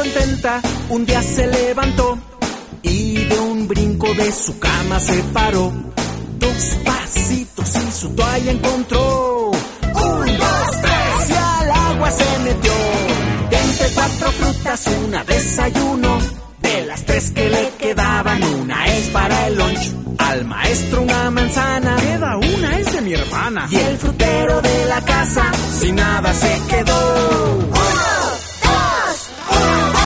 contenta, un día se levantó y de un brinco de su cama se paró. 2 pasitos y su toalla encontró. 1, 2, 3 y al agua se metió. De entre 4 frutas una desayuno. De las 3 que le quedaban, una es para el lunch. Al maestro una manzana, queda una, es de mi hermana. Y el frutero de la casa sin nada se quedó. 1,